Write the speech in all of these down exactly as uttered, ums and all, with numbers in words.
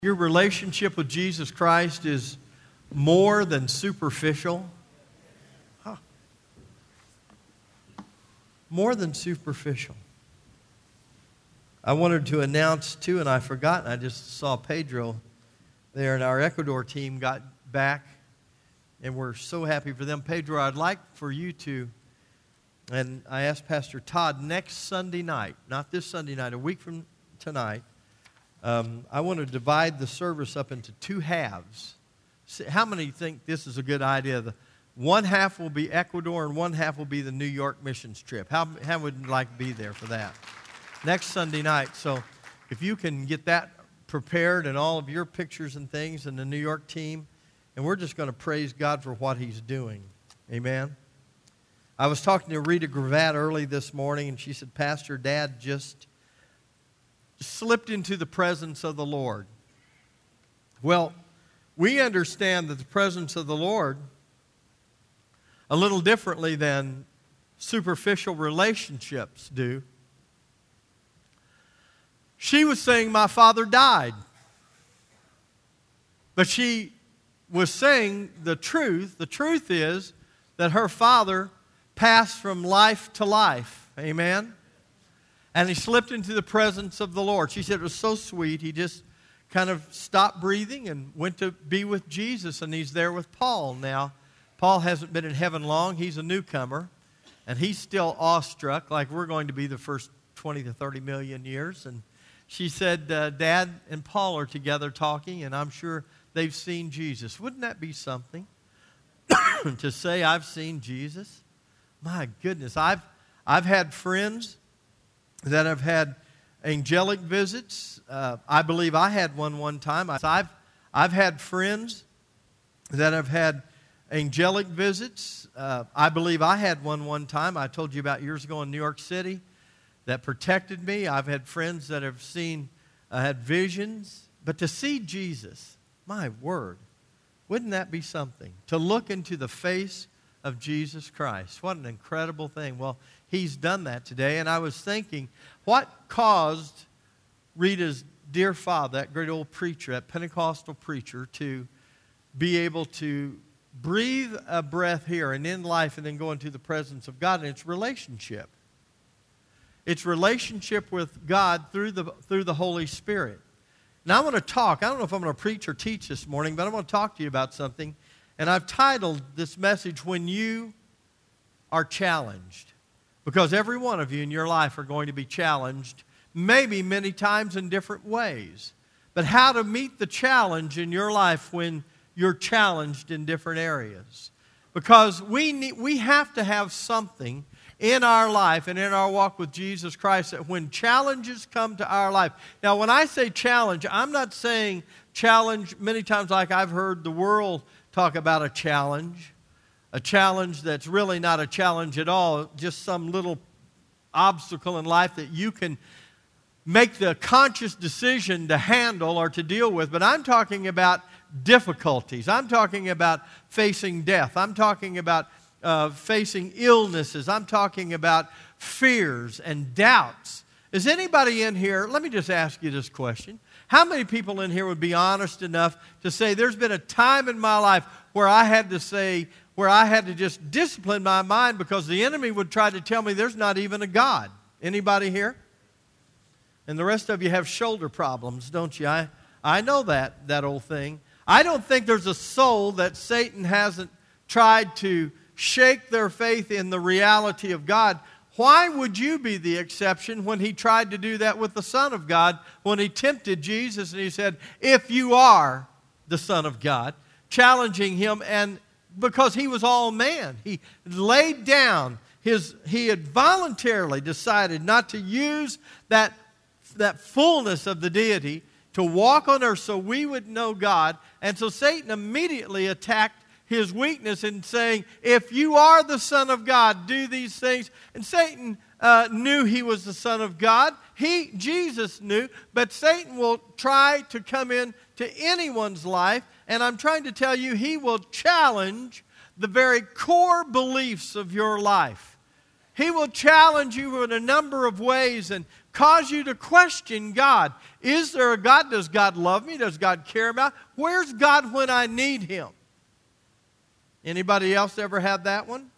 Your relationship with Jesus Christ is more than superficial. Huh. More than superficial. I wanted to announce too, and I forgot, I just saw Pedro there, and our Ecuador team got back, and we're so happy for them. Pedro, I'd like for you to, and I asked Pastor Todd, next Sunday night, not this Sunday night, a week from tonight, Um, I want to divide the service up into two halves. How many think this is a good idea? The one half will be Ecuador and one half will be the New York missions trip. How, how would you like to be there for that? Next Sunday night. So if you can get that prepared and all of your pictures and things and the New York team, and we're just going to praise God for what He's doing. Amen? I was talking to Rita Gravatt early this morning, and she said, Pastor, Dad just slipped into the presence of the Lord. Well, we understand that the presence of the Lord a little differently than superficial relationships do. She was saying, my father died. But she was saying the truth. The truth is that her father passed from life to life. Amen? And he slipped into the presence of the Lord. She said it was so sweet. He just kind of stopped breathing and went to be with Jesus, and he's there with Paul now. Paul hasn't been in heaven long. He's a newcomer, and he's still awestruck, like we're going to be the first twenty to thirty million years. And she said, uh, Dad and Paul are together talking, and I'm sure they've seen Jesus. Wouldn't that be something to say, I've seen Jesus? My goodness, I've I've had friends that have had angelic visits. Uh, I believe I had one one time. I've, I've had friends that have had angelic visits. Uh, I believe I had one one time. I told you about years ago in New York City that protected me. I've had friends that have seen, uh, had visions. But to see Jesus, my word, wouldn't that be something? To look into the face of Jesus Christ. What an incredible thing. Well, He's done that today, and I was thinking, what caused Rita's dear father, that great old preacher, that Pentecostal preacher, to be able to breathe a breath here and in life and then go into the presence of God? And it's relationship. It's relationship with God through the, through the Holy Spirit. Now I want to talk. I don't know if I'm going to preach or teach this morning, but I want to talk to you about something. And I've titled this message, When You Are Challenged. Because every one of you in your life are going to be challenged, maybe many times in different ways. But how to meet the challenge in your life when you're challenged in different areas. Because we need, we have to have something in our life and in our walk with Jesus Christ that when challenges come to our life. Now, when I say challenge, I'm not saying challenge many times like I've heard the world talk about a challenge. A challenge that's really not a challenge at all, just some little obstacle in life that you can make the conscious decision to handle or to deal with. But I'm talking about difficulties. I'm talking about facing death. I'm talking about uh, facing illnesses. I'm talking about fears and doubts. Is anybody in here, let me just ask you this question. How many people in here would be honest enough to say there's been a time in my life where I had to say, where I had to just discipline my mind because the enemy would try to tell me there's not even a God? Anybody here? And the rest of you have shoulder problems, don't you? I, I know that, that old thing. I don't think there's a soul that Satan hasn't tried to shake their faith in the reality of God. Why would you be the exception when he tried to do that with the Son of God, when he tempted Jesus and he said, if you are the Son of God, challenging him, and because he was all man. He laid down his, he had voluntarily decided not to use that, that fullness of the deity to walk on earth so we would know God. And so Satan immediately attacked his weakness in saying, if you are the Son of God, do these things. And Satan uh, knew he was the Son of God. He, Jesus knew, but Satan will try to come in to anyone's life. And I'm trying to tell you, he will challenge the very core beliefs of your life. He will challenge you in a number of ways, and cause you to question God. Is there a God? Does God love me? Does God care about me? Where's God when I need Him? Anybody else ever had that one?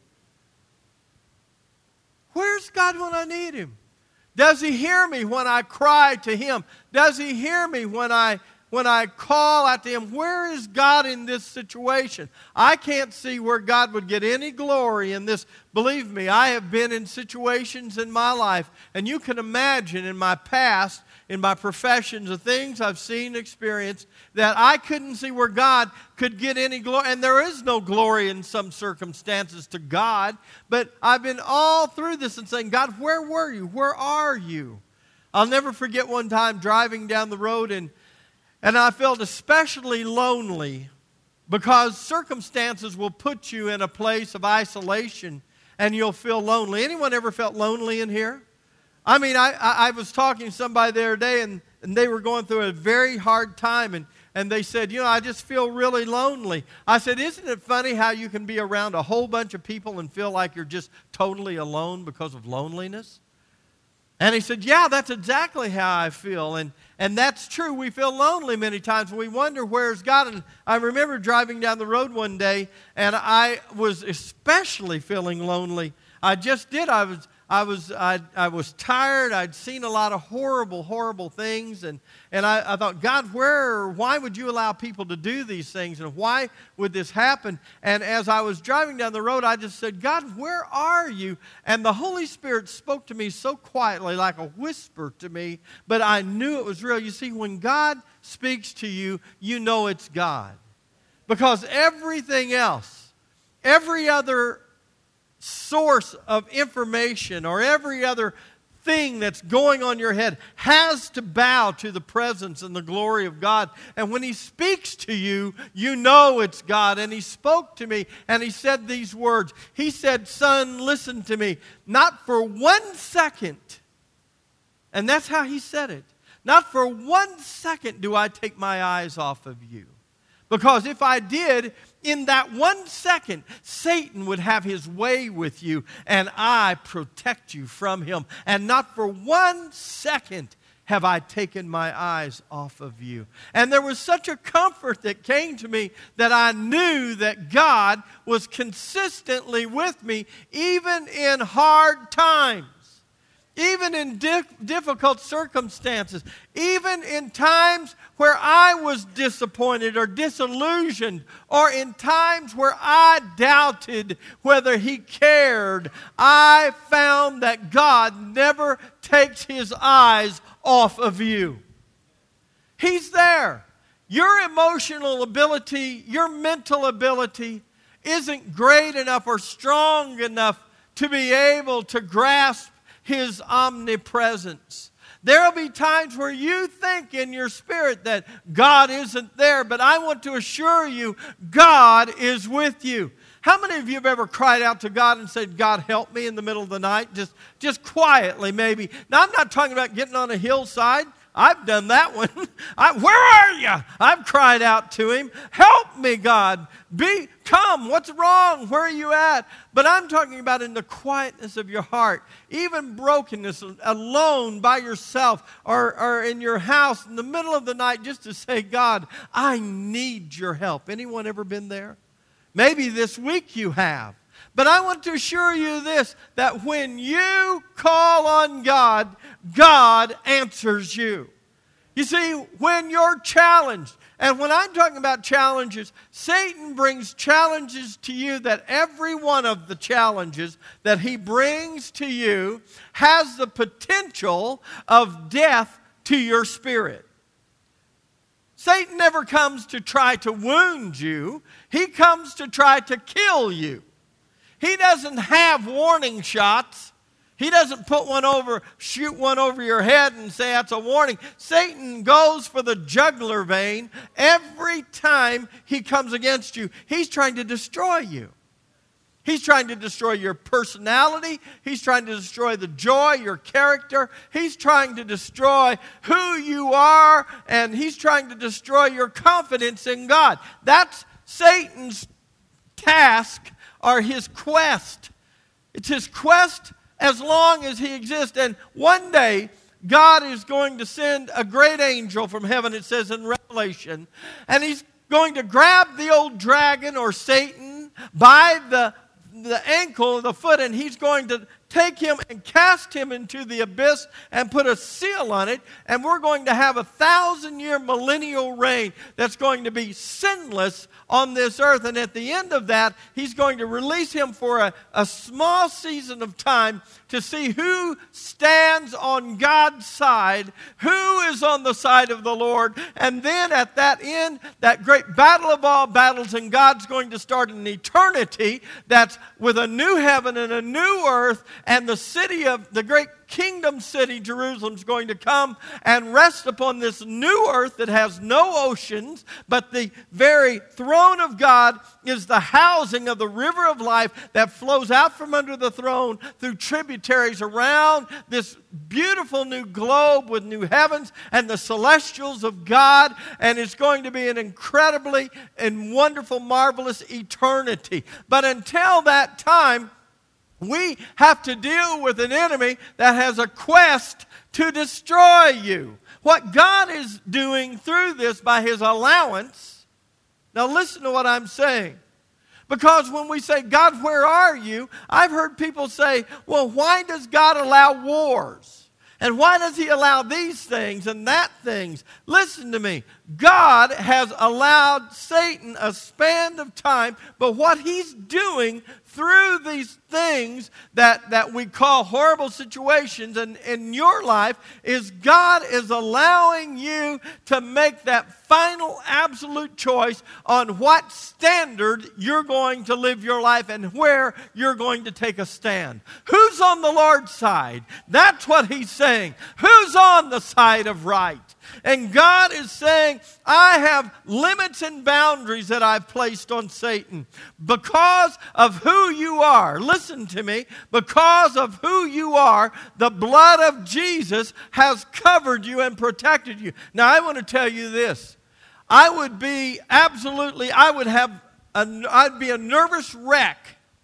Where's God when I need Him? Does He hear me when I cry to Him? Does He hear me when I when I call out to Him? Where is God in this situation? I can't see where God would get any glory in this. Believe me, I have been in situations in my life, and you can imagine in my past, in my professions, the things I've seen and experienced, that I couldn't see where God could get any glory. And there is no glory in some circumstances to God. But I've been all through this and saying, God, where were you? Where are you? I'll never forget one time driving down the road, and, and I felt especially lonely because circumstances will put you in a place of isolation and you'll feel lonely. Anyone ever felt lonely in here? I mean, I, I, I was talking to somebody the other day, and, and they were going through a very hard time, and, and they said, you know, I just feel really lonely. I said, isn't it funny how you can be around a whole bunch of people and feel like you're just totally alone because of loneliness? And he said, yeah, that's exactly how I feel. And, and that's true. We feel lonely many times. We wonder, where's God? And I remember driving down the road one day, and I was especially feeling lonely. I just did. I was... I was I, I was tired. I'd seen a lot of horrible, horrible things. And, and I, I thought, God, where, why would you allow people to do these things? And why would this happen? And as I was driving down the road, I just said, God, where are you? And the Holy Spirit spoke to me so quietly, like a whisper to me, but I knew it was real. You see, when God speaks to you, you know it's God. Because everything else, every other source of information or every other thing that's going on in your head has to bow to the presence and the glory of God. And when He speaks to you, you know it's God. And He spoke to me and He said these words. He said, son, listen to me. Not for one second. And that's how He said it. Not for one second do I take my eyes off of you. Because if I did, in that one second, Satan would have his way with you, and I protect you from him. And not for one second have I taken my eyes off of you. And there was such a comfort that came to me that I knew that God was consistently with me, even in hard times. Even in dif- difficult circumstances, even in times where I was disappointed or disillusioned, or in times where I doubted whether He cared, I found that God never takes His eyes off of you. He's there. Your emotional ability, your mental ability isn't great enough or strong enough to be able to grasp His omnipresence. There will be times where you think in your spirit that God isn't there, but I want to assure you, God is with you. How many of you have ever cried out to God and said, God, help me, in the middle of the night? Just, just quietly, maybe. Now, I'm not talking about getting on a hillside. I've done that one. I, where are you? I've cried out to Him. Help me, God. Be, come. What's wrong? Where are you at? But I'm talking about in the quietness of your heart, even brokenness, alone by yourself, or, or in your house in the middle of the night, just to say, God, I need your help. Anyone ever been there? Maybe this week you have. But I want to assure you this, that when you call on God, God answers you. You see, when you're challenged, and when I'm talking about challenges, Satan brings challenges to you, that every one of the challenges that he brings to you has the potential of death to your spirit. Satan never comes to try to wound you. He comes to try to kill you. He doesn't have warning shots. He doesn't put one over, shoot one over your head and say that's a warning. Satan goes for the jugular vein every time he comes against you. He's trying to destroy you. He's trying to destroy your personality. He's trying to destroy the joy, your character. He's trying to destroy who you are, and he's trying to destroy your confidence in God. That's Satan's task, or his quest. It's his quest as long as he exists. And one day, God is going to send a great angel from heaven, it says in Revelation, and he's going to grab the old dragon or Satan by the, the ankle, the foot, and he's going to take him and cast him into the abyss and put a seal on it, and we're going to have a thousand-year millennial reign that's going to be sinless on this earth. And at the end of that, he's going to release him for a, a small season of time to see who stands on God's side, who is on the side of the Lord. And then at that end, that great battle of all battles, and God's going to start an eternity that's with a new heaven and a new earth, and the city of the great kingdom city, Jerusalem, is going to come and rest upon this new earth that has no oceans, but the very throne of God is the housing of the river of life that flows out from under the throne through tributaries around this beautiful new globe with new heavens and the celestials of God. And it's going to be an incredibly and wonderful, marvelous eternity. But until that time, we have to deal with an enemy that has a quest to destroy you. What God is doing through this by his allowance, now listen to what I'm saying. Because when we say, God, where are you? I've heard people say, well, why does God allow wars? And why does he allow these things and that things? Listen to me. God has allowed Satan a span of time, but what he's doing through these things that, that we call horrible situations in, in your life is God is allowing you to make that final absolute choice on what standard you're going to live your life and where you're going to take a stand. Who's on the Lord's side? That's what he's saying. Who's on the side of right? And God is saying, I have limits and boundaries that I've placed on Satan because of who you are. Listen to me. Because of who you are, the blood of Jesus has covered you and protected you. Now, I want to tell you this. I would be absolutely, I would have, a, I'd be a nervous wreck.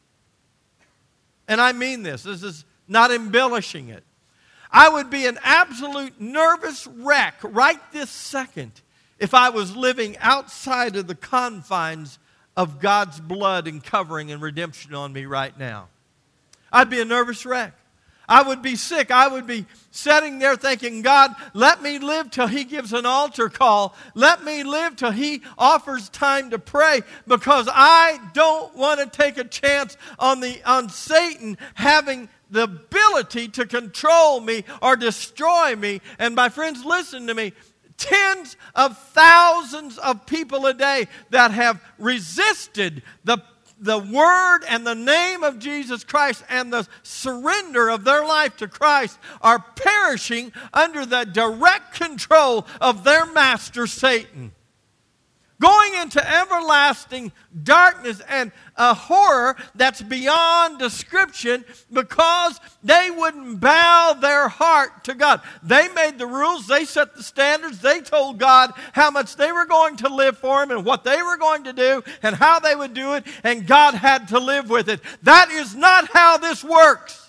And I mean this. This is not embellishing it. I would be an absolute nervous wreck right this second if I was living outside of the confines of God's blood and covering and redemption on me right now. I'd be a nervous wreck. I would be sick. I would be sitting there thinking, God, let me live till he gives an altar call. Let me live till he offers time to pray, because I don't want to take a chance on the on Satan having the ability to control me or destroy me. And my friends, listen to me. Tens of thousands of people a day that have resisted the, the word and the name of Jesus Christ and the surrender of their life to Christ are perishing under the direct control of their master, Satan. Going into everlasting darkness and a horror that's beyond description because they wouldn't bow their heart to God. They made the rules. They set the standards. They told God how much they were going to live for him and what they were going to do and how they would do it, and God had to live with it. That is not how this works.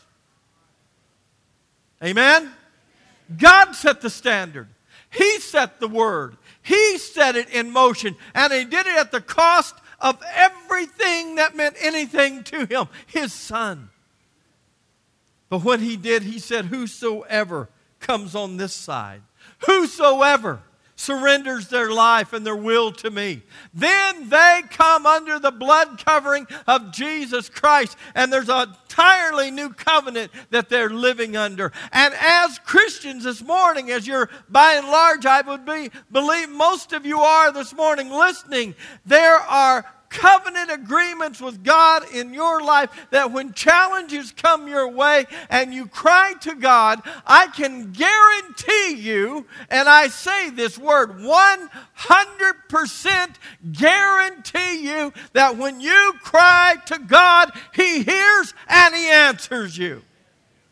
Amen? God set the standard. He set the word. He set it in motion, and he did it at the cost of everything that meant anything to him, his son. But when he did, he said, whosoever comes on this side, whosoever surrenders their life and their will to me, then they come under the blood covering of Jesus Christ. And there's an entirely new covenant that they're living under. And as Christians this morning, as you're by and large, I would be, believe most of you are this morning listening, there are covenant agreements with God in your life that when challenges come your way and you cry to God, I can guarantee you, and I say this word, one hundred percent guarantee you that when you cry to God, he hears and he answers you.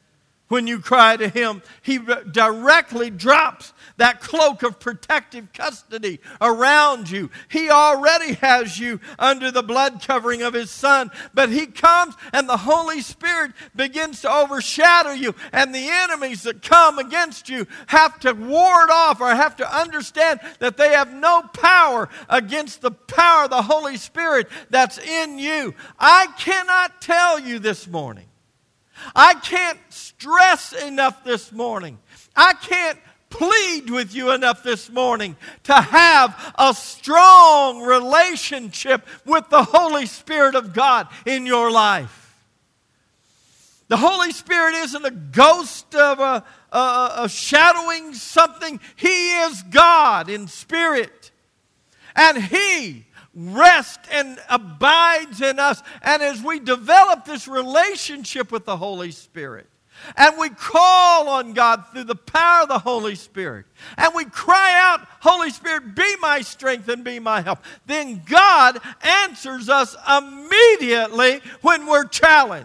When you cry to Him, He directly drops that cloak of protective custody around you. He already has you under the blood covering of His Son. But He comes and the Holy Spirit begins to overshadow you. And the enemies that come against you have to ward off or have to understand that they have no power against the power of the Holy Spirit that's in you. I cannot tell you this morning. I can't stress enough this morning. I can't plead with you enough this morning to have a strong relationship with the Holy Spirit of God in your life. The Holy Spirit isn't a ghost of a, a, a shadowing something. He is God in spirit. And He rests and abides in us. And as we develop this relationship with the Holy Spirit, and we call on God through the power of the Holy Spirit, and we cry out, Holy Spirit, be my strength and be my help, then God answers us immediately when we're challenged.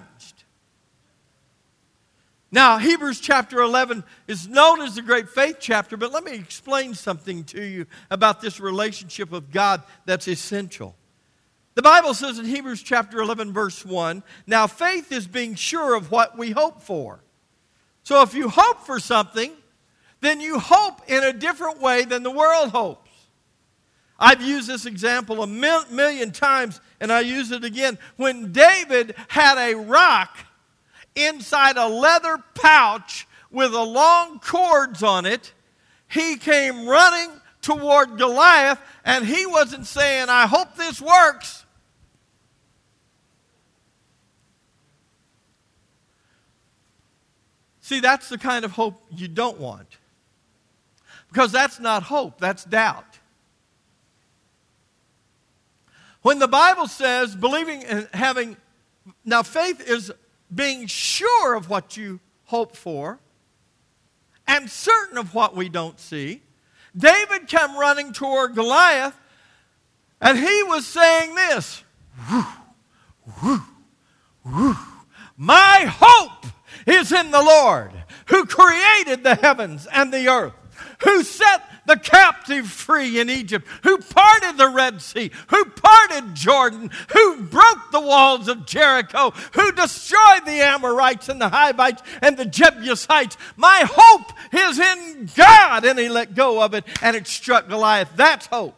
Now, Hebrews chapter eleven is known as the great faith chapter, but let me explain something to you about this relationship with God that's essential. The Bible says in Hebrews chapter eleven, verse one, now faith is being sure of what we hope for. So if you hope for something, then you hope in a different way than the world hopes. I've used this example a mil- million times, and I use it again. When David had a rock inside a leather pouch with a long cords on it, he came running toward Goliath, and he wasn't saying, I hope this works. See, that's the kind of hope you don't want. Because that's not hope, that's doubt. When the Bible says believing and having, now faith is being sure of what you hope for and certain of what we don't see. David came running toward Goliath, and he was saying this, whoo, whoo, whoo. My hope is in the Lord, who created the heavens and the earth, who set the captive free in Egypt, who parted the Red Sea, who parted Jordan, who broke the walls of Jericho, who destroyed the Amorites and the Hivites and the Jebusites. My hope is in God. And he let go of it, and it struck Goliath. That's hope.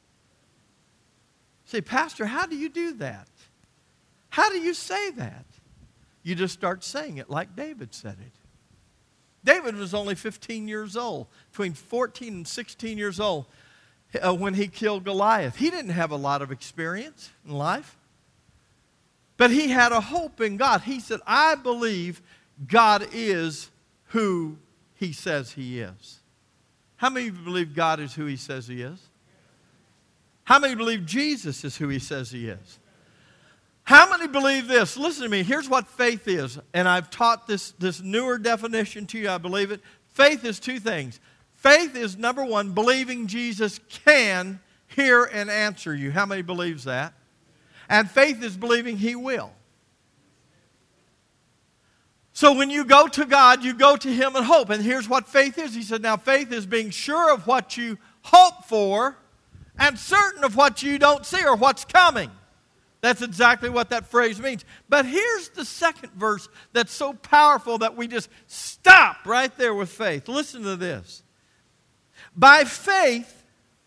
Say, Pastor, how do you do that? How do you say that? You just start saying it like David said it. David was only fifteen years old, between fourteen and sixteen years old, uh, when he killed Goliath. He didn't have a lot of experience in life, but he had a hope in God. He said, I believe God is who He says He is. How many of you believe God is who He says He is? How many believe Jesus is who He says He is? How many believe this? Listen to me. Here's what faith is. And I've taught this, this newer definition to you. I believe it. Faith is two things. Faith is, number one, believing Jesus can hear and answer you. How many believes that? And faith is believing He will. So when you go to God, you go to Him in hope. And here's what faith is. He said, now faith is being sure of what you hope for and certain of what you don't see or what's coming. That's exactly what that phrase means. But here's the second verse that's so powerful that we just stop right there with faith. Listen to this. By faith,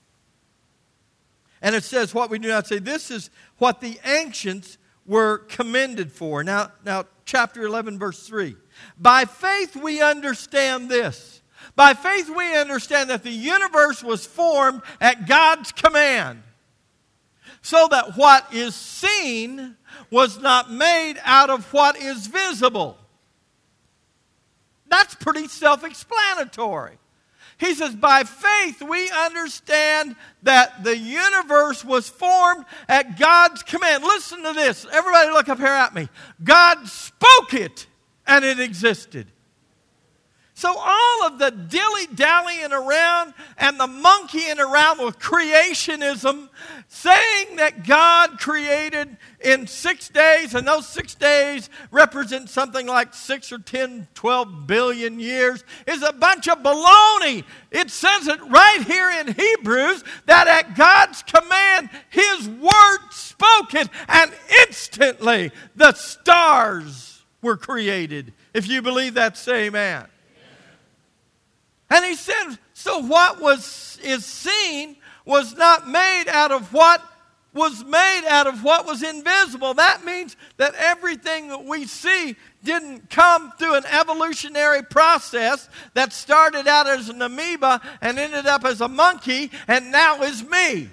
and it says what we do not say, this is what the ancients were commended for. Now, now chapter eleven, verse three. By faith we understand this. By faith we understand that the universe was formed at God's command, so that what is seen was not made out of what is visible. That's pretty self-explanatory. He says, by faith we understand that the universe was formed at God's command. Listen to this. Everybody look up here at me. God spoke it, and it existed. So all of the dilly-dallying around and the monkeying around with creationism, saying that God created in six days, and those six days represent something like six or ten, twelve billion years, is a bunch of baloney. It says it right here in Hebrews that at God's command, His word spoke it, and instantly the stars were created. If you believe that, say amen. And he said, so what was is seen was not made out of what was made out of what was invisible. That means that everything that we see didn't come through an evolutionary process that started out as an amoeba and ended up as a monkey and now is me.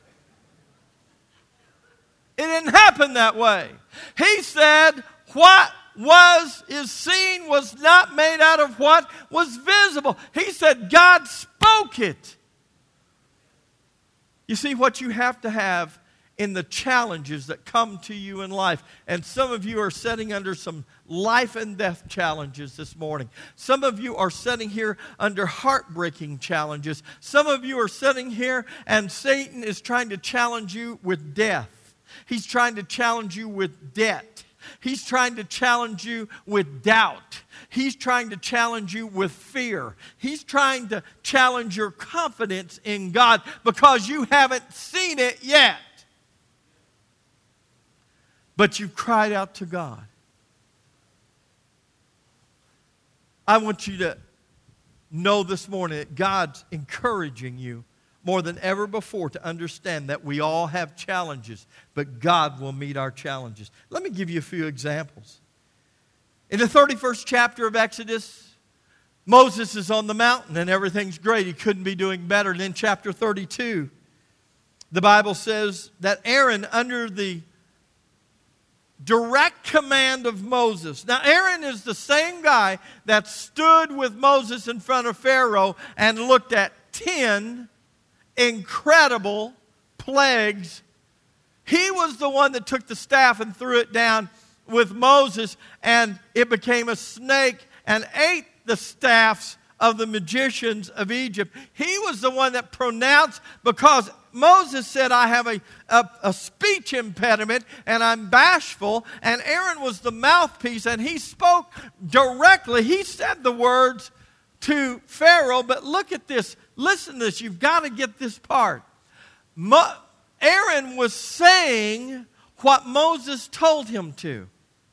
It didn't happen that way. He said, what was is seen was not made out of what was visible. He said God spoke it. You see, what you have to have in the challenges that come to you in life, and some of you are sitting under some life and death challenges this morning. Some of you are sitting here under heartbreaking challenges. Some of you are sitting here and Satan is trying to challenge you with death. He's trying to challenge you with debt. He's trying to challenge you with doubt. He's trying to challenge you with fear. He's trying to challenge your confidence in God because you haven't seen it yet. But you've cried out to God. I want you to know this morning that God's encouraging you more than ever before to understand that we all have challenges, but God will meet our challenges. Let me give you a few examples. In the thirty-first chapter of Exodus, Moses is on the mountain and everything's great. He couldn't be doing better. And in chapter thirty-two, the Bible says that Aaron, under the direct command of Moses. Now, Aaron is the same guy that stood with Moses in front of Pharaoh and looked at ten incredible plagues. He was the one that took the staff and threw it down with Moses, and it became a snake and ate the staffs of the magicians of Egypt. He was the one that pronounced, because Moses said, I have a, a, a speech impediment and I'm bashful, and Aaron was the mouthpiece and he spoke directly. He said the words to Pharaoh, but look at this. Listen to this. You've got to get this part. Mo- Aaron was saying what Moses told him to.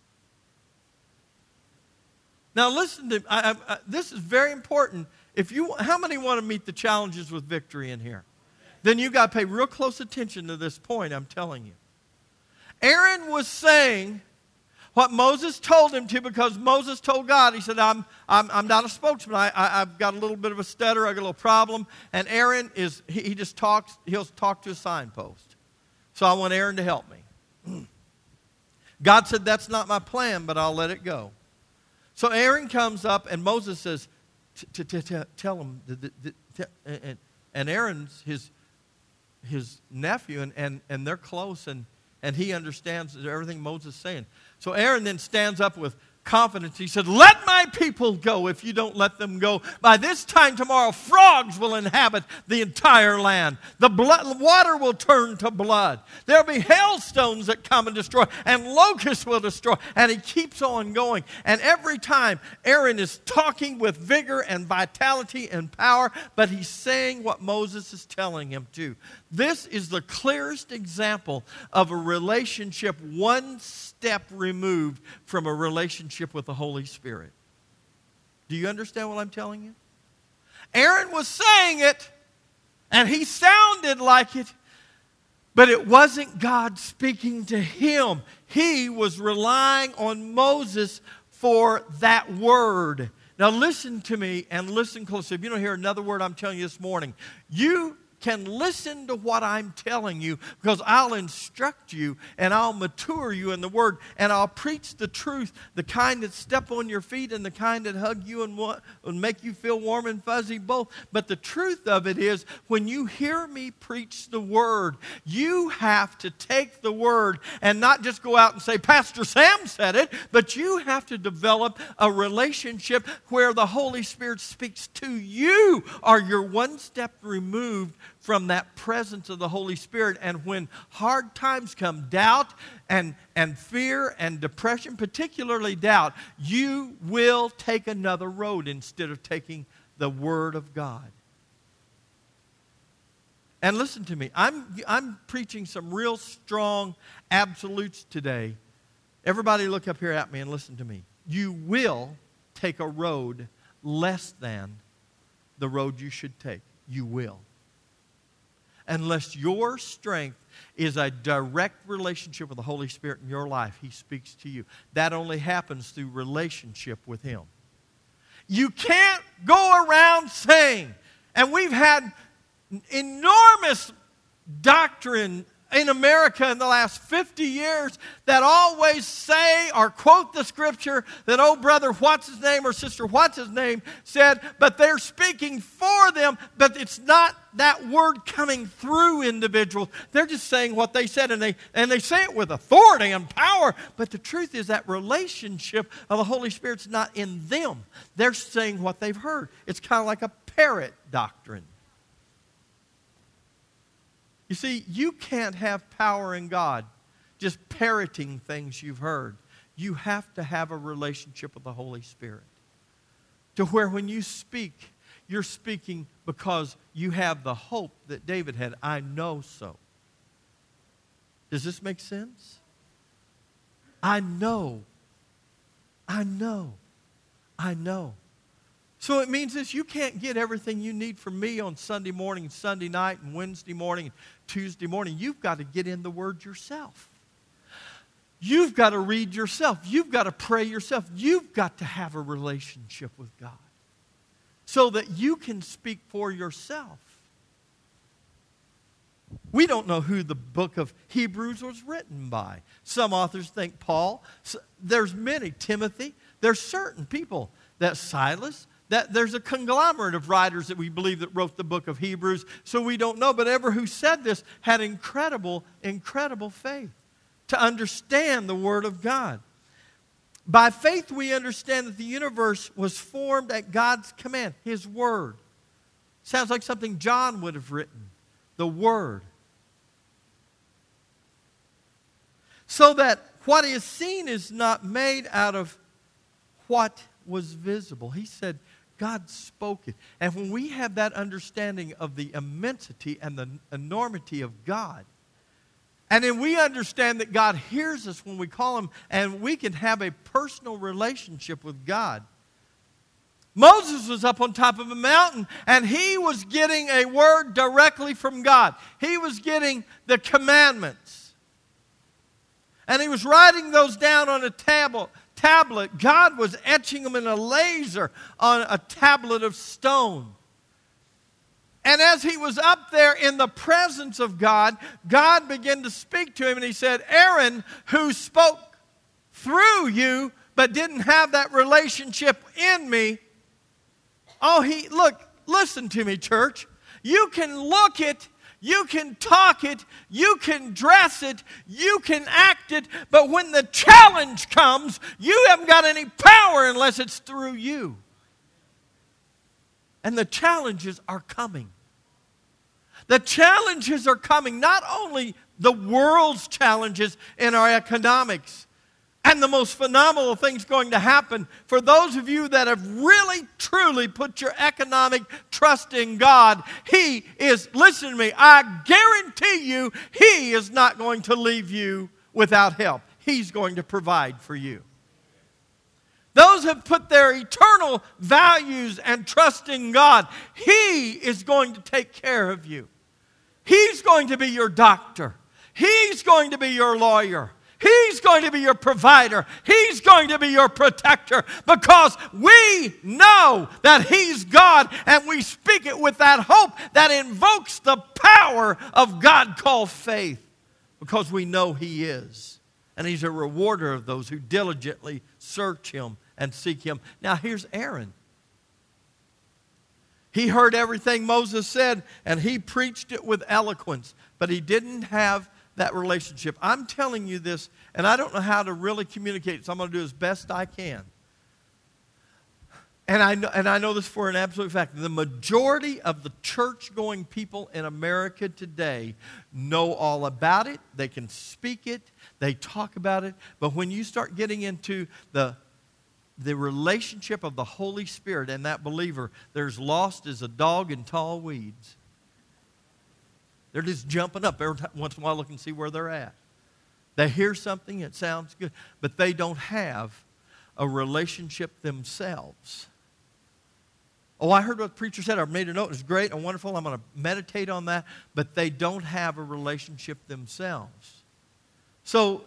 Now listen to I, I, I, this is very important. If you, how many want to meet the challenges with victory in here? Then you've got to pay real close attention to this point I'm telling you. Aaron was saying what Moses told him to, because Moses told God, he said, I'm, I'm, I'm not a spokesman. I, I, I've got a little bit of a stutter. I got a little problem. And Aaron, is he, he just talks, he'll talk to a signpost. So I want Aaron to help me. God said, that's not my plan, but I'll let it go. So Aaron comes up and Moses says, tell him, and Aaron's his his nephew, and, and, and they're close, and, and he understands everything Moses is saying. So Aaron then stands up with confidence. He said, let my people go if you don't let them go. By this time tomorrow, frogs will inhabit the entire land. The blood, water will turn to blood. There'll be hailstones that come and destroy, and locusts will destroy. And he keeps on going. And every time, Aaron is talking with vigor and vitality and power, but he's saying what Moses is telling him to. This is the clearest example of a relationship one step removed from a relationship with the Holy Spirit. Do you understand what I'm telling you? Aaron was saying it, and he sounded like it, but it wasn't God speaking to him. He was relying on Moses for that word. Now listen to me and listen closely. If you don't hear another word I'm telling you this morning, you can listen to what I'm telling you, because I'll instruct you and I'll mature you in the Word, and I'll preach the truth, the kind that step on your feet and the kind that hug you and, wa- and make you feel warm and fuzzy both. But the truth of it is, when you hear me preach the Word, you have to take the Word and not just go out and say, Pastor Sam said it, but you have to develop a relationship where the Holy Spirit speaks to you, or you're one step removed from that presence of the Holy Spirit. And when hard times come, doubt and, and fear and depression, particularly doubt, you will take another road instead of taking the Word of God. And listen to me, I'm, I'm preaching some real strong absolutes today. Everybody look up here at me and listen to me. You will take a road less than the road you should take. You will. Unless your strength is a direct relationship with the Holy Spirit in your life, He speaks to you. That only happens through relationship with Him. You can't go around saying, and we've had enormous doctrine in America in the last fifty years that always say or quote the scripture that, oh, brother, what's his name, or sister, what's his name, said, but they're speaking for them, but it's not that word coming through individuals. They're just saying what they said, and they, and they say it with authority and power, but the truth is that relationship of the Holy Spirit's not in them. They're saying what they've heard. It's kind of like a parrot doctrine. You see, you can't have power in God just parroting things you've heard. You have to have a relationship with the Holy Spirit, to where when you speak, you're speaking because you have the hope that David had. I know so. Does this make sense? I know. I know. I know. So it means this: you can't get everything you need from me on Sunday morning and Sunday night and Wednesday morning and Tuesday morning. You've got to get in the Word yourself. You've got to read yourself. You've got to pray yourself. You've got to have a relationship with God so that you can speak for yourself. We don't know who the book of Hebrews was written by. Some authors think Paul. There's many. Timothy. There's certain people. That Silas. That there's a conglomerate of writers that we believe that wrote the book of Hebrews, so we don't know. But ever who said this had incredible, incredible faith to understand the Word of God. By faith we understand that the universe was formed at God's command, His Word. Sounds like something John would have written, the Word. So that what is seen is not made out of what was visible. He said, God spoke it. And when we have that understanding of the immensity and the enormity of God, and then we understand that God hears us when we call Him, and we can have a personal relationship with God. Moses was up on top of a mountain, and he was getting a word directly from God. He was getting the commandments. And he was writing those down on a tablet. tablet. God was etching them in a laser on a tablet of stone. And as he was up there in the presence of God, God began to speak to him, and He said, Aaron, who spoke through you but didn't have that relationship in me. Oh, he, look, listen to me, church. You can look it, you can talk it, you can dress it, you can act it, but when the challenge comes, you haven't got any power unless it's through you. And the challenges are coming. The challenges are coming, not only the world's challenges in our economics, and the most phenomenal things going to happen for those of you that have really, truly put your economic trust in God. He is, listen to me, I guarantee you, He is not going to leave you without help. He's going to provide for you. Those who have put their eternal values and trust in God, He is going to take care of you. He's going to be your doctor. He's going to be your lawyer. He's going to be your provider. He's going to be your protector because we know that He's God, and we speak it with that hope that invokes the power of God called faith because we know He is. And He's a rewarder of those who diligently search Him and seek Him. Now here's Aaron. He heard everything Moses said, and he preached it with eloquence, but he didn't have that relationship. I'm telling you this, and I don't know how to really communicate, so I'm going to do as best I can. And I know, and I know this for an absolute fact. The majority of the church-going people in America today know all about it. They can speak it. They talk about it. But when you start getting into the the relationship of the Holy Spirit and that believer, they're as lost as a dog in tall weeds. They're just jumping up every time, once in a while looking to see where they're at. They hear something, it sounds good, but they don't have a relationship themselves. Oh, I heard what the preacher said. I made a note. It's great and wonderful. I'm going to meditate on that. But they don't have a relationship themselves. So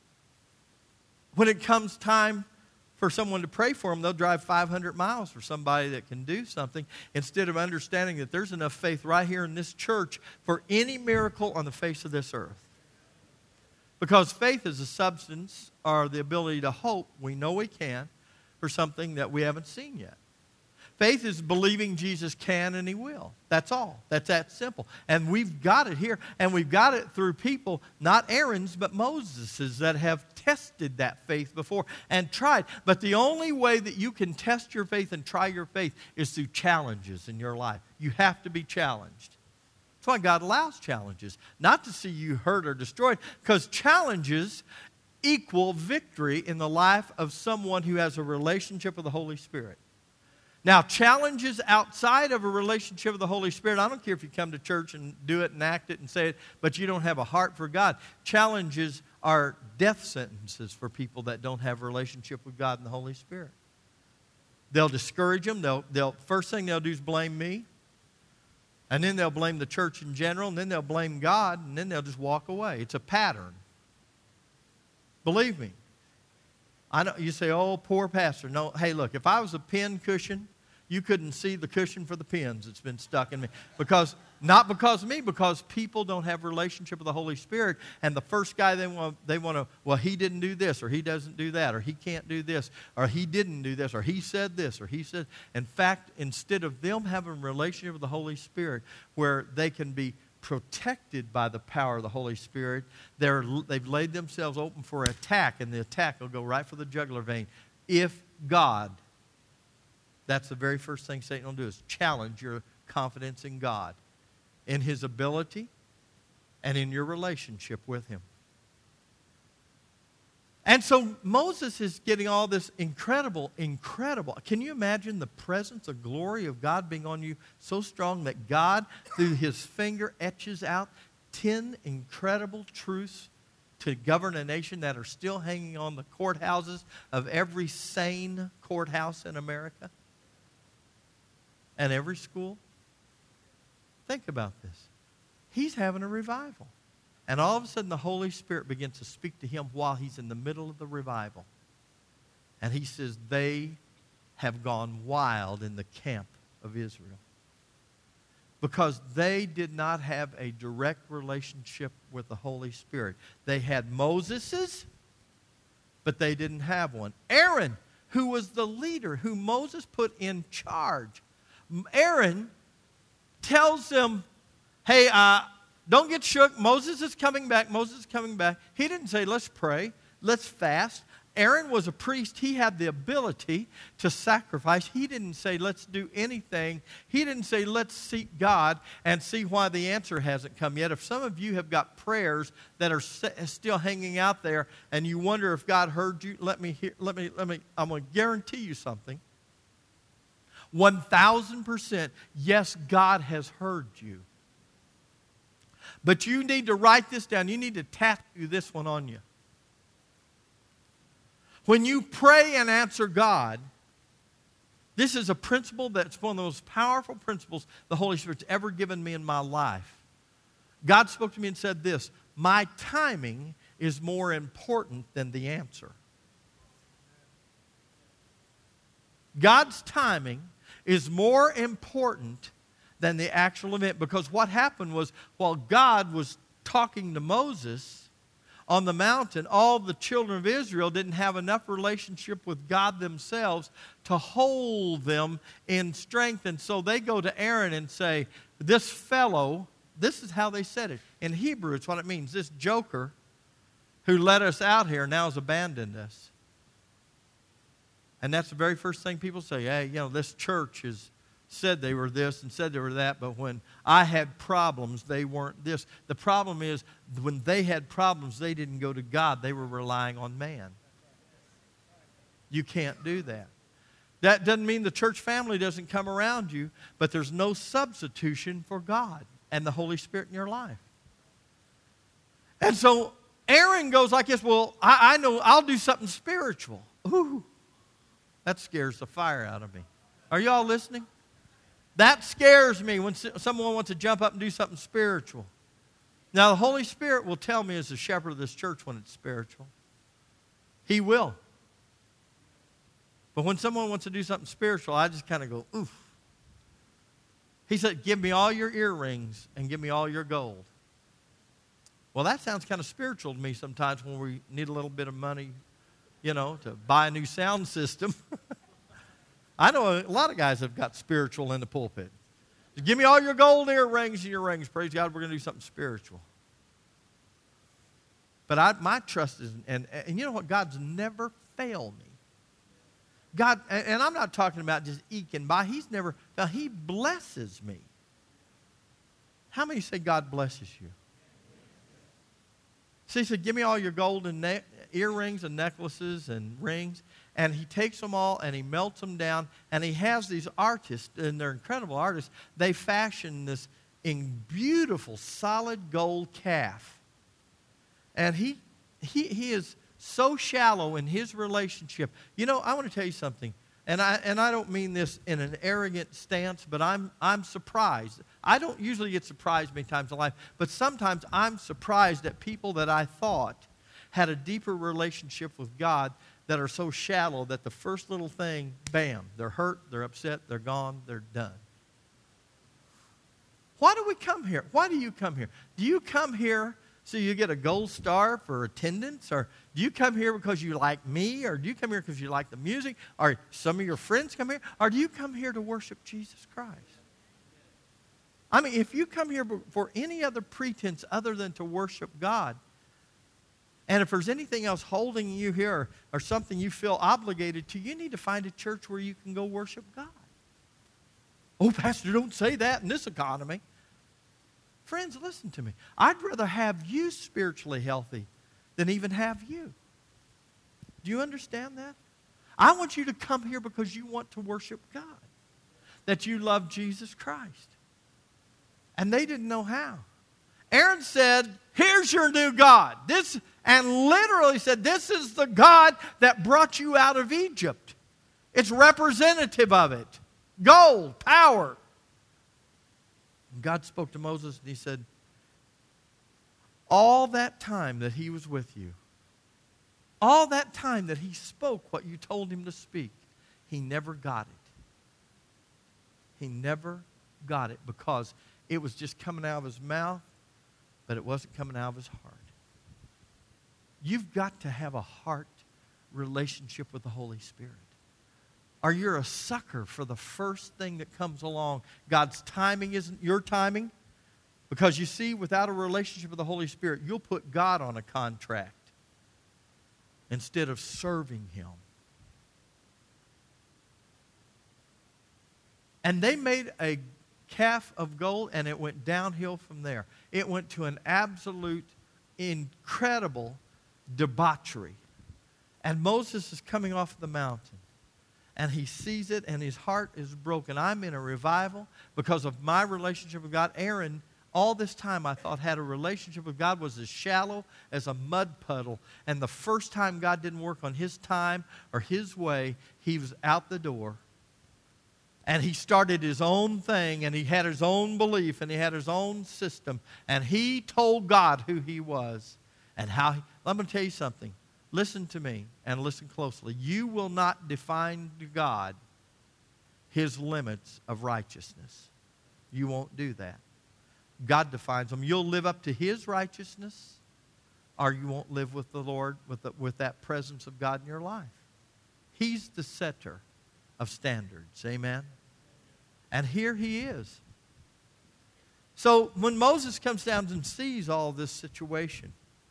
when it comes time for someone to pray for them, they'll drive five hundred miles for somebody that can do something instead of understanding that there's enough faith right here in this church for any miracle on the face of this earth. Because faith is a substance or the ability to hope, we know we can, for something that we haven't seen yet. Faith is believing Jesus can and He will. That's all. That's that simple. And we've got it here. And we've got it through people, not Aaron's, but Moses's, that have tested that faith before and tried. But the only way that you can test your faith and try your faith is through challenges in your life. You have to be challenged. That's why God allows challenges. Not to see you hurt or destroyed, because challenges equal victory in the life of someone who has a relationship with the Holy Spirit. Now, challenges outside of a relationship with the Holy Spirit, I don't care if you come to church and do it and act it and say it, but you don't have a heart for God. Challenges are death sentences for people that don't have a relationship with God and the Holy Spirit. They'll discourage them. They'll, they'll, first thing they'll do is blame me. And then they'll blame the church in general. And then they'll blame God. And then they'll just walk away. It's a pattern. Believe me. I know you say, oh, poor pastor. No, hey, look, if I was a pin cushion, you couldn't see the cushion for the pins that's been stuck in me. Because, not because of me, because people don't have a relationship with the Holy Spirit. And the first guy they want, they want to, well, he didn't do this, or he doesn't do that, or he can't do this, or he didn't do this, or he said this, or he said. In fact, instead of them having a relationship with the Holy Spirit where they can be protected by the power of the Holy Spirit, they're, they've laid themselves open for attack, and the attack will go right for the jugular vein. If God, that's the very first thing Satan will do, is challenge your confidence in God, in His ability, and in your relationship with Him. And so Moses is getting all this incredible, incredible. Can you imagine the presence, the glory of God being on you so strong that God, through His finger, etches out ten incredible truths to govern a nation that are still hanging on the courthouses of every sane courthouse in America and every school? Think about this. He's having a revival. And all of a sudden, the Holy Spirit begins to speak to him while he's in the middle of the revival. And he says, they have gone wild in the camp of Israel. Because they did not have a direct relationship with the Holy Spirit. They had Moses's, but they didn't have one. Aaron, who was the leader, who Moses put in charge. Aaron tells them, hey, uh, don't get shook. Moses is coming back. Moses is coming back. He didn't say, let's pray. Let's fast. Aaron was a priest. He had the ability to sacrifice. He didn't say, let's do anything. He didn't say, let's seek God and see why the answer hasn't come yet. If some of you have got prayers that are still hanging out there and you wonder if God heard you, let me hear, let me, let me, I'm going to guarantee you something. one thousand percent, yes, God has heard you. But you need to write this down. You need to tattoo this one on you. When you pray and answer God, this is a principle that's one of the most powerful principles the Holy Spirit's ever given me in my life. God spoke to me and said this, my timing is more important than the answer. God's timing is more important than the actual event, because what happened was, while God was talking to Moses on the mountain, all the children of Israel didn't have enough relationship with God themselves to hold them in strength. And so they go to Aaron and say, this fellow, this is how they said it. In Hebrew, it's what it means. This joker who led us out here now has abandoned us. And that's the very first thing people say. Hey, you know, this church has said they were this and said they were that, but when I had problems, they weren't this. The problem is, when they had problems, they didn't go to God. They were relying on man. You can't do that. That doesn't mean the church family doesn't come around you, but there's no substitution for God and the Holy Spirit in your life. And so Aaron goes like this, well, I, I know I'll do something spiritual. Ooh, that scares the fire out of me. Are you all listening? That scares me when someone wants to jump up and do something spiritual. Now, the Holy Spirit will tell me as the shepherd of this church when it's spiritual. He will. But when someone wants to do something spiritual, I just kind of go, oof. He said, give me all your earrings and give me all your gold. Well, that sounds kind of spiritual to me sometimes when we need a little bit of money, you know, to buy a new sound system. I know a lot of guys have got spiritual in the pulpit. Give me all your gold earrings and your rings. Praise God, we're going to do something spiritual. But I, my trust is, and, and you know what? God's never failed me. God, and I'm not talking about just eking by. He's never, now He blesses me. How many say God blesses you? So He said, give me all your golden ne- earrings and necklaces and rings. And He takes them all and He melts them down. And He has these artists, and they're incredible artists. They fashion this in beautiful, solid gold calf. And he, he, he is so shallow in his relationship. You know, I want to tell you something. And I, and I don't mean this in an arrogant stance, but I'm, I'm surprised. I don't usually get surprised many times in life, but sometimes I'm surprised at people that I thought had a deeper relationship with God that are so shallow that the first little thing, bam, they're hurt, they're upset, they're gone, they're done. Why do we come here? Why do you come here? Do you come here so you get a gold star for attendance? Or do you come here because you like me? Or do you come here because you like the music? Or some of your friends come here? Or do you come here to worship Jesus Christ? I mean, if you come here for any other pretense other than to worship God, and if there's anything else holding you here, or, or something you feel obligated to, you need to find a church where you can go worship God. Oh, Pastor, don't say that in this economy. Friends, listen to me. I'd rather have you spiritually healthy than even have you. Do you understand that? I want you to come here because you want to worship God, that you love Jesus Christ. And they didn't know how. Aaron said, here's your new God. This, and literally said, this is the God that brought you out of Egypt. It's representative of it. Gold, power. And God spoke to Moses and He said, all that time that he was with you, all that time that he spoke what you told him to speak, he never got it. He never got it because it was just coming out of his mouth, but it wasn't coming out of his heart. You've got to have a heart relationship with the Holy Spirit. Or you're a sucker for the first thing that comes along. God's timing isn't your timing. Because you see, without a relationship with the Holy Spirit, you'll put God on a contract instead of serving Him. And they made a calf of gold, and it went downhill from there. It went to an absolute, incredible debauchery. And Moses is coming off the mountain. And he sees it, and his heart is broken. I'm in a revival because of my relationship with God. Aaron, all this time I thought had a relationship with God, was as shallow as a mud puddle. And the first time God didn't work on his time or his way, he was out the door. And he started his own thing, and he had his own belief, and he had his own system. And he told God who he was and how he, I'm going to tell you something. Listen to me and listen closely. You will not define to God His limits of righteousness. You won't do that. God defines them. You'll live up to His righteousness, or you won't live with the Lord, with, the, with that presence of God in your life. He's the setter of standards. Amen? And here He is. So when Moses comes down and sees all this situation,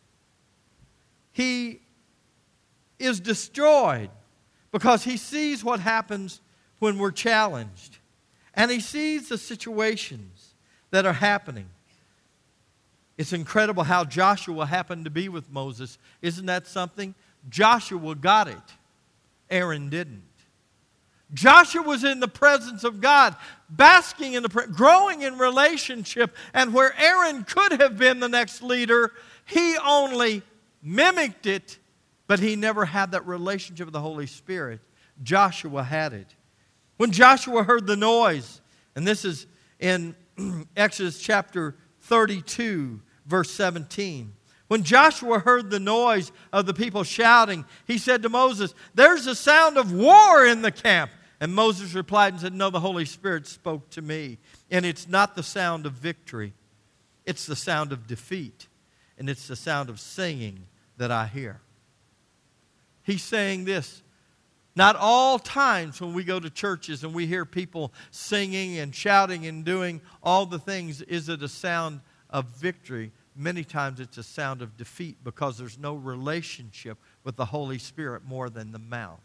he is destroyed because he sees what happens when we're challenged. And he sees the situations that are happening. It's incredible how Joshua happened to be with Moses. Isn't that something? Joshua got it. Aaron didn't. Joshua was in the presence of God, basking in the pre- growing in relationship, and where Aaron could have been the next leader, he only mimicked it, but he never had that relationship with the Holy Spirit. Joshua had it. When Joshua heard the noise, and this is in Exodus chapter thirty-two, verse seventeen. When Joshua heard the noise of the people shouting, he said to Moses, "There's a sound of war in the camp." And Moses replied and said, "No, the Holy Spirit spoke to me. And it's not the sound of victory. It's the sound of defeat. And it's the sound of singing that I hear." He's saying this. Not all times when we go to churches and we hear people singing and shouting and doing all the things is it a sound of victory. Many times it's a sound of defeat because there's no relationship with the Holy Spirit more than the mouth.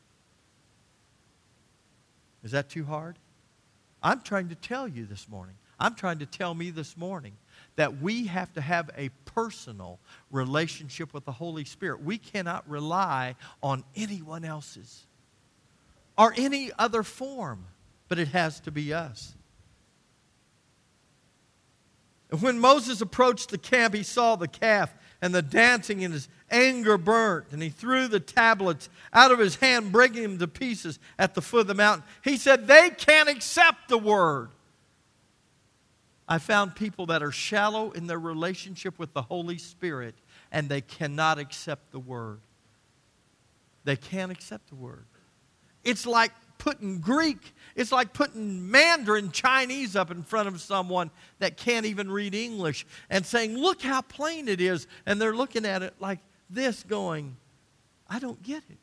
Is that too hard? I'm trying to tell you this morning. I'm trying to tell me this morning that we have to have a personal relationship with the Holy Spirit. We cannot rely on anyone else's or any other form, but it has to be us. And when Moses approached the camp, he saw the calf and the dancing, and his anger burnt. And he threw the tablets out of his hand, breaking them to pieces at the foot of the mountain. He said, "They can't accept the word." I found people that are shallow in their relationship with the Holy Spirit, and they cannot accept the word. They can't accept the word. It's like putting Greek, it's like putting Mandarin Chinese up in front of someone that can't even read English and saying, "Look how plain it is." And they're looking at it like this going, "I don't get it."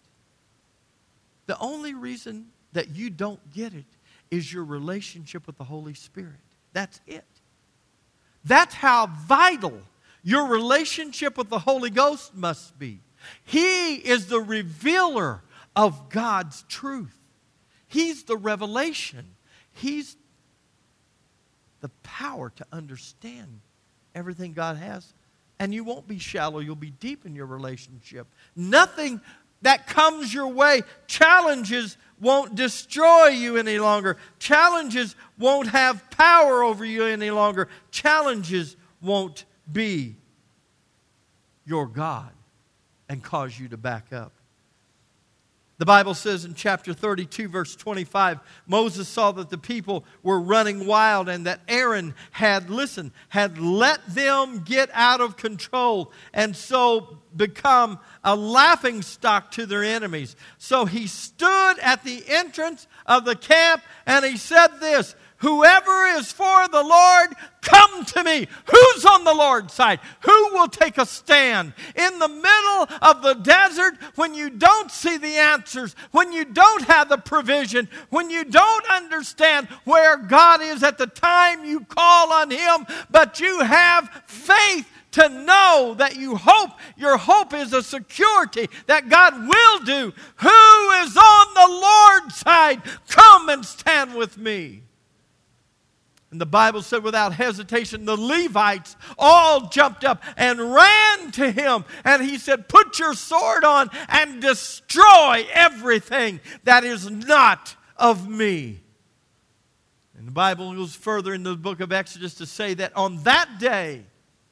The only reason that you don't get it is your relationship with the Holy Spirit. That's it. That's how vital your relationship with the Holy Ghost must be. He is the revealer of God's truth. He's the revelation. He's the power to understand everything God has. And you won't be shallow. You'll be deep in your relationship. Nothing that comes your way, challenges won't destroy you any longer. Challenges won't have power over you any longer. Challenges won't be your God and cause you to back up. The Bible says in chapter thirty-two, verse twenty-five, Moses saw that the people were running wild and that Aaron had, listen, had let them get out of control and so become a laughingstock to their enemies. So he stood at the entrance of the camp and he said this, "Whoever is for the Lord, come to me." Who's on the Lord's side? Who will take a stand? In the middle of the desert, when you don't see the answers, when you don't have the provision, when you don't understand where God is at the time you call on Him, but you have faith to know that you hope, your hope is a security that God will do. Who is on the Lord's side? Come and stand with me. And the Bible said without hesitation, the Levites all jumped up and ran to him. And he said, "Put your sword on and destroy everything that is not of me." And the Bible goes further in the book of Exodus to say that on that day,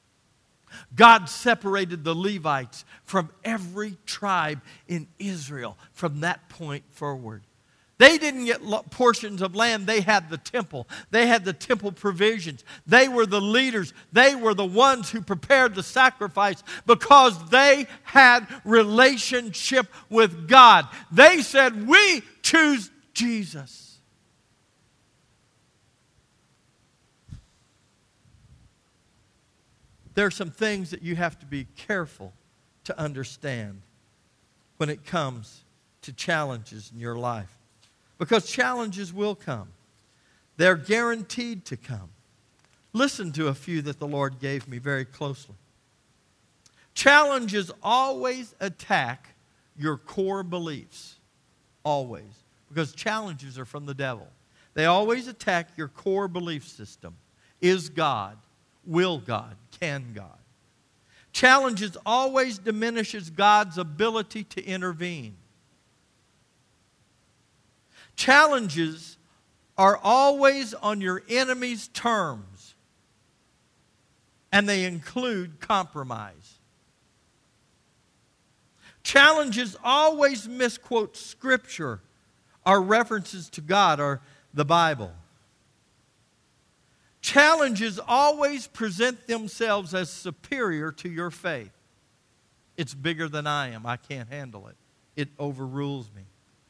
God separated the Levites from every tribe in Israel from that point forward. They didn't get portions of land. They had the temple. They had the temple provisions. They were the leaders. They were the ones who prepared the sacrifice because they had relationship with God. They said, we choose Jesus. There are some things that you have to be careful to understand when it comes to challenges in your life. Because challenges will come. They're guaranteed to come. Listen to a few that the Lord gave me very closely. Challenges always attack your core beliefs. Always. Because challenges are from the devil. They always attack your core belief system. Is God? Will God? Can God? Challenges always diminishes God's ability to intervene. Challenges are always on your enemy's terms, and they include compromise. Challenges always misquote Scripture or references to God or the Bible. Challenges always present themselves as superior to your faith. It's bigger than I am. I can't handle it. It overrules me.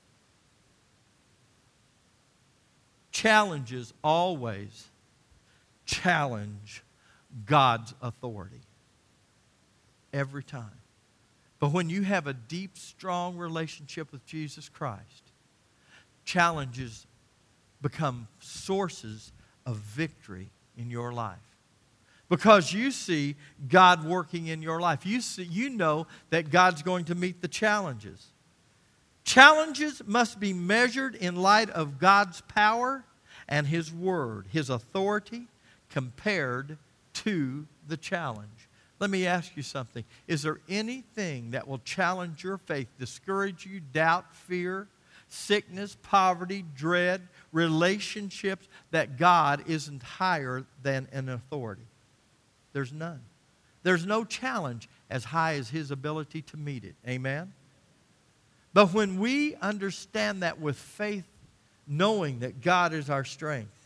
Challenges always challenge God's authority. Every time. But when you have a deep, strong relationship with Jesus Christ, challenges become sources of victory in your life. Because you see God working in your life. You see, you know that God's going to meet the challenges. Challenges must be measured in light of God's power and His Word, His authority, compared to the challenge. Let me ask you something. Is there anything that will challenge your faith, discourage you, doubt, fear, sickness, poverty, dread, relationships, that God isn't higher than an authority? There's none. There's no challenge as high as His ability to meet it. Amen? But when we understand that with faith, knowing that God is our strength,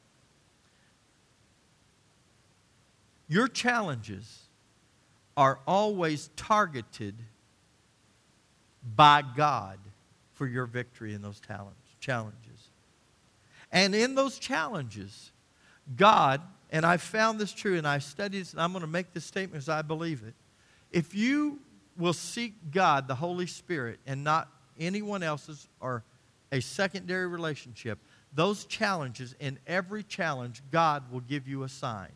your challenges are always targeted by God for your victory in those challenges. And in those challenges, God, and I've found this true, and I've studied this, and I'm going to make this statement as I believe it. If you will seek God, the Holy Spirit, and not anyone else's or a secondary relationship, those challenges, in every challenge, God will give you a sign.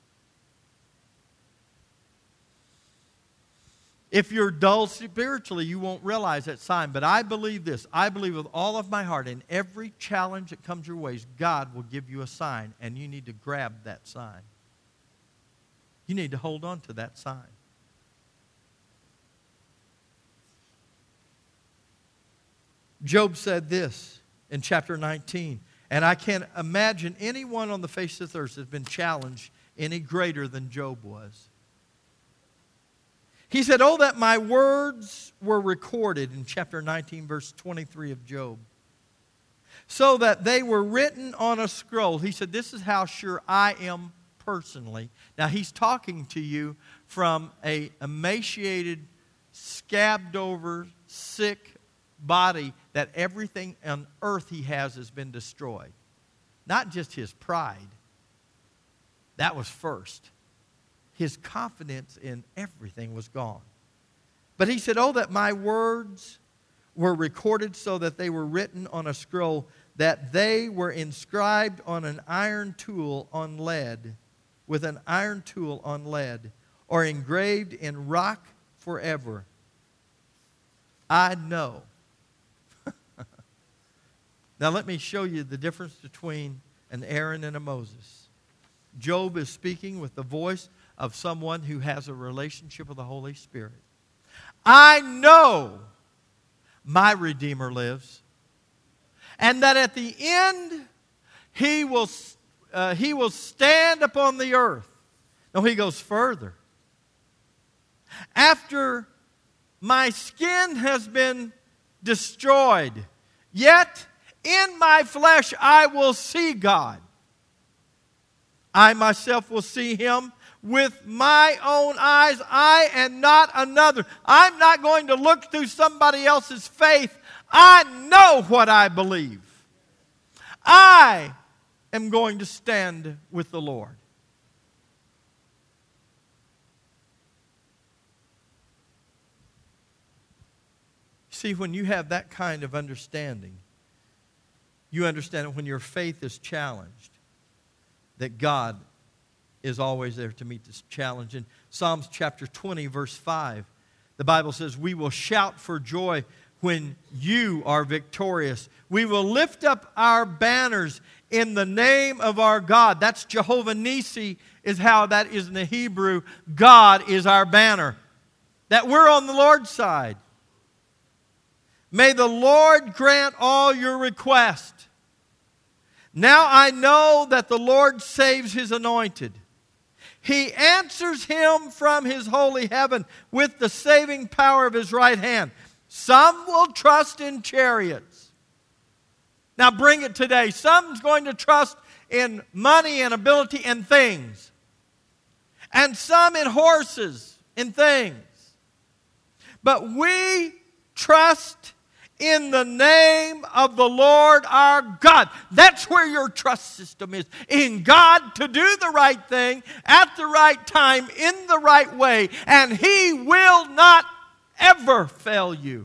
If you're dull spiritually, you won't realize that sign. But I believe this. I believe with all of my heart, in every challenge that comes your way, God will give you a sign, and you need to grab that sign. You need to hold on to that sign. Job said this in chapter nineteen, and I can't imagine anyone on the face of the earth has been challenged any greater than Job was. He said, oh, that my words were recorded, in chapter nineteen, verse twenty-three of Job, so that they were written on a scroll. He said, this is how sure I am personally. Now, he's talking to you from a emaciated, scabbed over, sick body that everything on earth he has has been destroyed. Not just his pride. That was first. His confidence in everything was gone. But he said, oh, that my words were recorded so that they were written on a scroll, that they were inscribed on an iron tool on lead, with an iron tool on lead, or engraved in rock forever. I know. Now let me show you the difference between an Aaron and a Moses. Job is speaking with the voice of someone who has a relationship with the Holy Spirit. I know my Redeemer lives, and that at the end he will, uh, he will stand upon the earth. No, he goes further. After my skin has been destroyed, yet in my flesh I will see God. I myself will see Him with my own eyes, I and not another. I'm not going to look through somebody else's faith. I know what I believe. I am going to stand with the Lord. See, when you have that kind of understanding, you understand that when your faith is challenged, that God is always there to meet this challenge. In Psalms chapter twenty, verse five, the Bible says, we will shout for joy when you are victorious. We will lift up our banners in the name of our God. That's Jehovah Nissi is how that is in the Hebrew. God is our banner. That we're on the Lord's side. May the Lord grant all your requests. Now I know that the Lord saves His anointed. He answers him from His holy heaven with the saving power of His right hand. Some will trust in chariots. Now bring it today. Some's going to trust in money and ability and things. And some in horses and things. But we trust in the name of the Lord our God. That's where your trust system is. In God to do the right thing at the right time in the right way. And He will not ever fail you.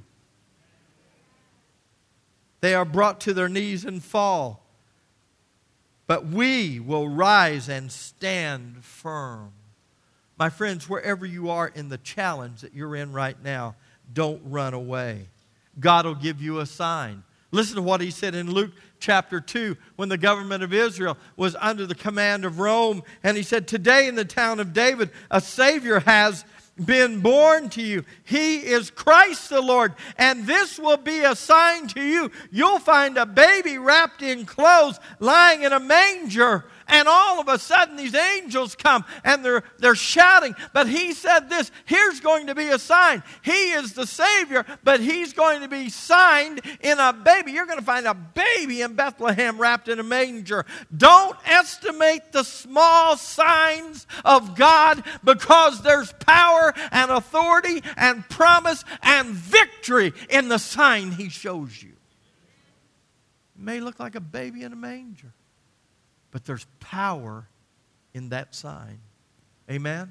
They are brought to their knees and fall. But we will rise and stand firm. My friends, wherever you are in the challenge that you're in right now, don't run away. God will give you a sign. Listen to what He said in Luke chapter two when the government of Israel was under the command of Rome. And He said, today in the town of David, a Savior has been born to you. He is Christ the Lord. And this will be a sign to you. You'll find a baby wrapped in clothes lying in a manger. And all of a sudden these angels come and they're, they're shouting. But He said this, here's going to be a sign. He is the Savior, but He's going to be signed in a baby. You're going to find a baby in Bethlehem wrapped in a manger. Don't estimate the small signs of God, because there's power and authority and promise and victory in the sign He shows you. It may look like a baby in a manger, but there's power in that sign. Amen?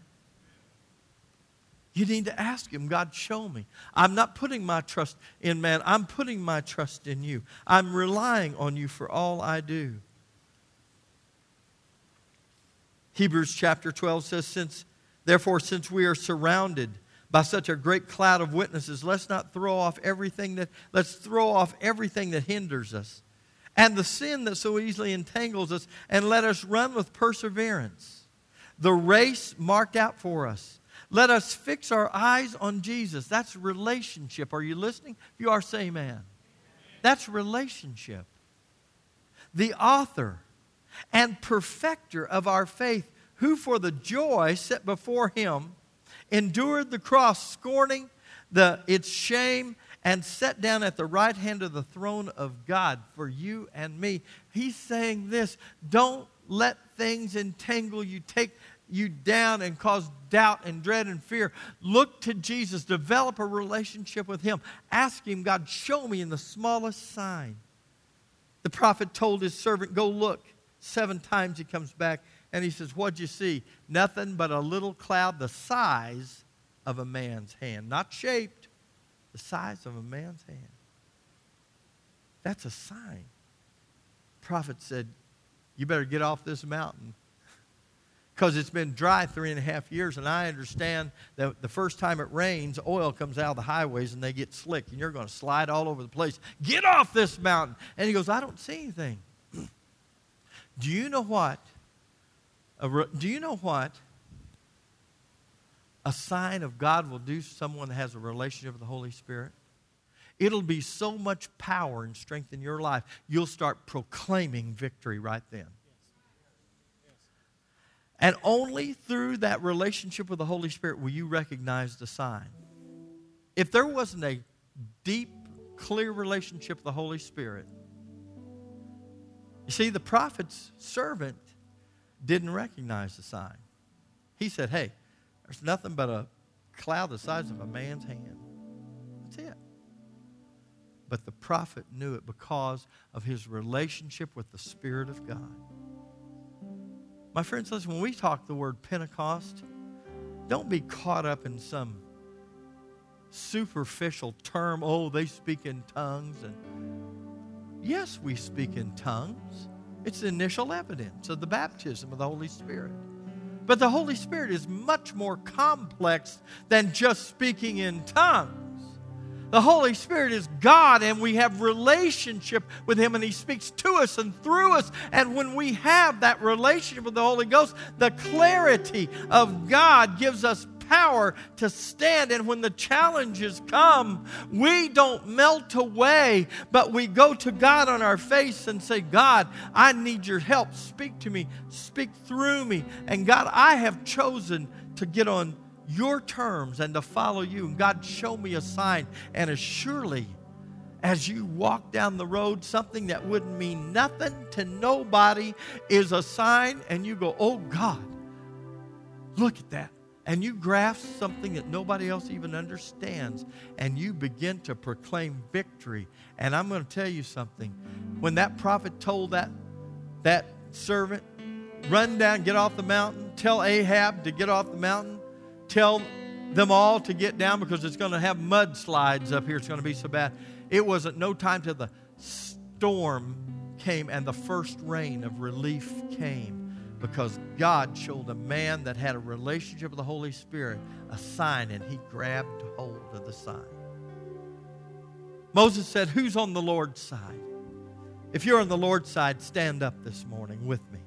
You need to ask Him, God, show me. I'm not putting my trust in man. I'm putting my trust in You. I'm relying on You for all I do. Hebrews chapter twelve says, since, therefore, since we are surrounded by such a great cloud of witnesses, let's not throw off everything that, let's throw off everything that hinders us. And the sin that so easily entangles us, and let us run with perseverance the race marked out for us. Let us fix our eyes on Jesus. That's relationship. Are you listening? If you are, say amen. That's relationship. The author and perfecter of our faith, who for the joy set before Him endured the cross, scorning the its shame, and sat down at the right hand of the throne of God for you and me. He's saying this, don't let things entangle you, take you down and cause doubt and dread and fear. Look to Jesus. Develop a relationship with Him. Ask Him, God, show me in the smallest sign. The prophet told his servant, go look. Seven times he comes back and he says, what'd you see? Nothing but a little cloud the size of a man's hand. Not shaped. The size of a man's hand. That's a sign. The prophet said, you better get off this mountain, because it's been dry three and a half years, and I understand that the first time it rains, oil comes out of the highways and they get slick, and you're going to slide all over the place. Get off this mountain. And he goes, I don't see anything. Do you know what? A re- do you know what a sign of God will do to someone that has a relationship with the Holy Spirit? It'll be so much power and strength in your life, you'll start proclaiming victory right then. And only through that relationship with the Holy Spirit will you recognize the sign. If there wasn't a deep, clear relationship with the Holy Spirit, You see, the prophet's servant didn't recognize the sign. He said, hey, there's nothing but a cloud the size of a man's hand. That's it. But the prophet knew it because of his relationship with the Spirit of God. My friends, listen, when we talk the word Pentecost, don't be caught up in some superficial term. Oh, they speak in tongues. And yes, we speak in tongues. It's the initial evidence of the baptism of the Holy Spirit. But the Holy Spirit is much more complex than just speaking in tongues. The Holy Spirit is God, and we have relationship with Him, and He speaks to us and through us. And when we have that relationship with the Holy Ghost, the clarity of God gives us power to stand. And when the challenges come, we don't melt away, but we go to God on our face and say, God, I need your help. Speak to me. Speak through me. And God, I have chosen to get on your terms and to follow you. And God, show me a sign. And as surely as you walk down the road, something that wouldn't mean nothing to nobody is a sign, and you go, oh God, look at that. And you grasp something that nobody else even understands, and you begin to proclaim victory. And I'm going to tell you something. When that prophet told that, that servant, run down, get off the mountain, tell Ahab to get off the mountain, tell them all to get down because it's going to have mudslides up here. It's going to be so bad. It wasn't no time till the storm came and the first rain of relief came, because God showed a man that had a relationship with the Holy Spirit a sign, and he grabbed hold of the sign. Moses said, who's on the Lord's side? If you're on the Lord's side, stand up this morning with me.